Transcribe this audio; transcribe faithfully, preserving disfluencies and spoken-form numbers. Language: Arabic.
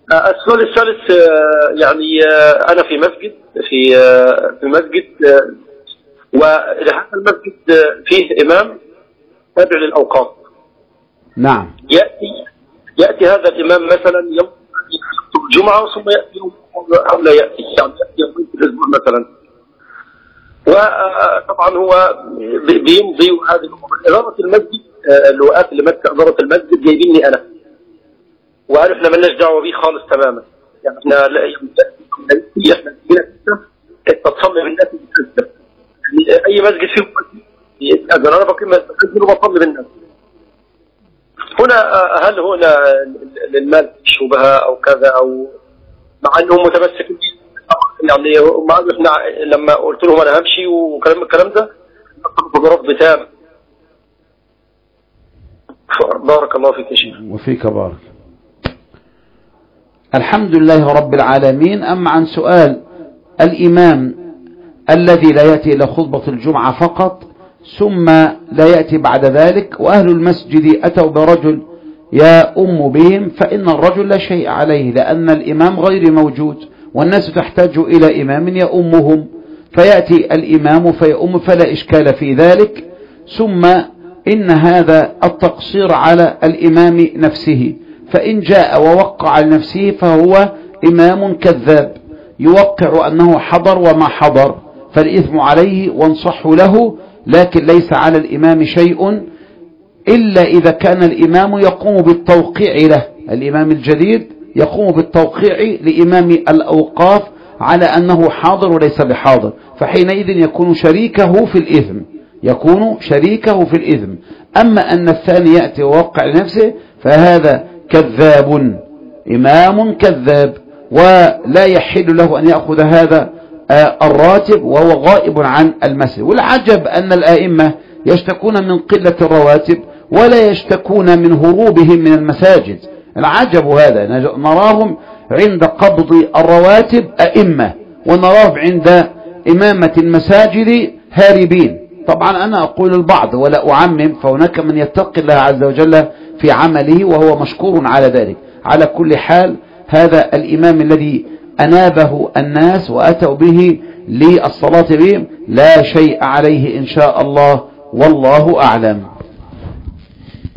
السؤال الثالث، يعني أنا في مسجد في في مسجد، وهذا المسجد فيه إمام تابع للأوقاف. نعم. يأتي يأتي هذا الإمام مثلا يوم الجمعة ثم يأتي يوم أو لا يأتي، يعني يأتي يوم في الأسبوع مثلا، وطبعا هو بيمضي. وهذه إدارة المسجد، اللواءات اللي ماسكة إدارة المسجد جايبيني أنا، وقالوا احنا مالناش دعوه بيه خالص تماما. يعني احنا لا احنا انت تصلي بالناس بتسجل، يعني اي مسجد فيه مسجد انا بقيم مسجد وبصلي بالناس. هنا هل هنا للمال شبهه او كذا، او مع انهم متمسكين يعني مع احنا لما قلت لهم انا همشي وكلام الكلام ده برفض تام. بارك الله فيك يا شيخ. وفيك بارك. الحمد لله رب العالمين. أما عن سؤال الإمام الذي لا يأتي إلى خطبة الجمعة فقط ثم لا يأتي بعد ذلك، وأهل المسجد أتوا برجل يؤم بهم، فإن الرجل لا شيء عليه، لأن الإمام غير موجود والناس تحتاج إلى إمام يؤمهم، فيأتي الإمام فيؤم فلا إشكال في ذلك. ثم إن هذا التقصير على الإمام نفسه، فإن جاء ووقع لنفسه فهو إمام كذاب يوقع أنه حضر وما حضر، فالإثم عليه وانصح له، لكن ليس على الإمام شيء إلا إذا كان الإمام يقوم بالتوقيع له. الإمام الجديد يقوم بالتوقيع لإمام الأوقاف على أنه حاضر وليس بحاضر، فحينئذ يكون شريكه في الإثم يكون شريكه في الإثم. أما أن الثاني يأتي ووقع لنفسه فهذا كذاب، إمام كذاب، ولا يحل له أن يأخذ هذا الراتب وهو غائب عن المسجد. والعجب أن الآئمة يشتكون من قلة الرواتب ولا يشتكون من هروبهم من المساجد. العجب هذا، نراهم عند قبض الرواتب أئمة، ونراهم عند إمامة المساجد هاربين. طبعا أنا أقول البعض ولا أعمم، فهناك من يتقي الله عز وجل في عمله وهو مشكور على ذلك. على كل حال هذا الإمام الذي أنابه الناس وأتوا به للصلاة بهم لا شيء عليه إن شاء الله، والله أعلم.